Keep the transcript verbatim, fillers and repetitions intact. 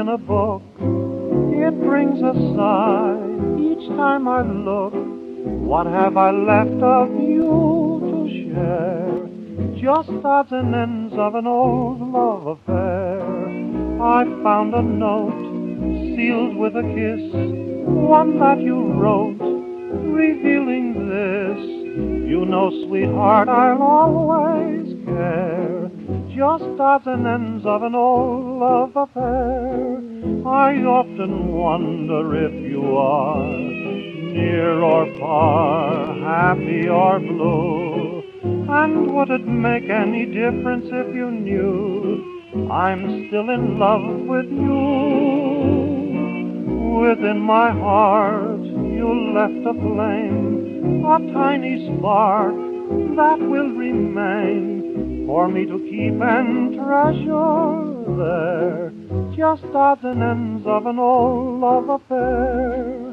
in a book. It brings a sigh each time I look. What have I left of you to share? Just odds and ends of an old love affair. I found a note sealed with a kiss, one that you wrote, revealing this. You know, sweetheart, I'll always care. Just odds and ends of an old love affair. I often wonder if you are near or far, happy or blue. And would it make any difference if you knew I'm still in love with you? Within my heart you left a flame, a tiny spark that will remain for me to keep and treasure there. Just odds and ends of an old love affair.